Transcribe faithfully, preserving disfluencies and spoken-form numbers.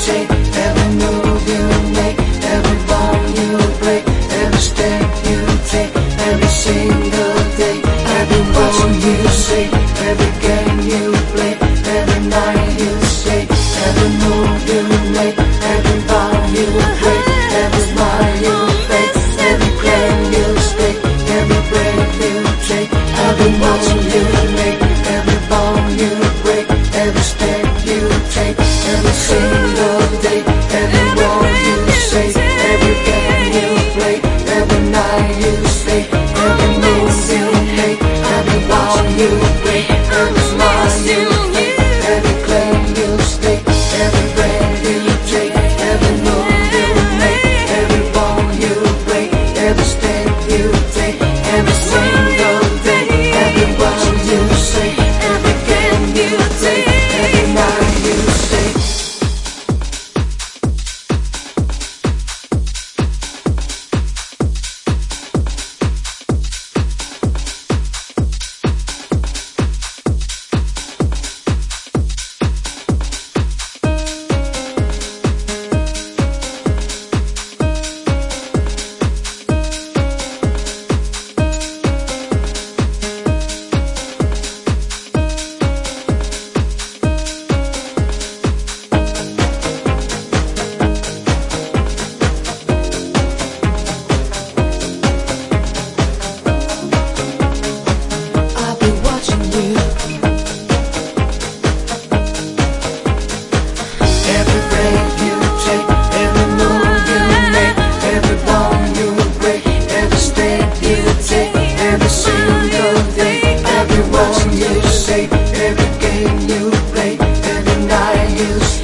say, every move you make, every bone you break, every step you take, every single day, every word you say, every game you play, every night you say, every move you make, every vow you break, every smile you fake, every claim you stake, every breath you take, every motion you make, every bone you break, every step you take, every single day, every word you say, every game you play, every night you stay, every move you make, every vow you break, every smile you fake, every claim you stake, every breath you take, every move you make, every bone you break, every step you take, every single day, every word you say, every game you take, every night you stay. I'll be watching you. Every breath you take, every move you make, every bone you break, every step you take, every single day, every word you say, every game you play, every night you stay.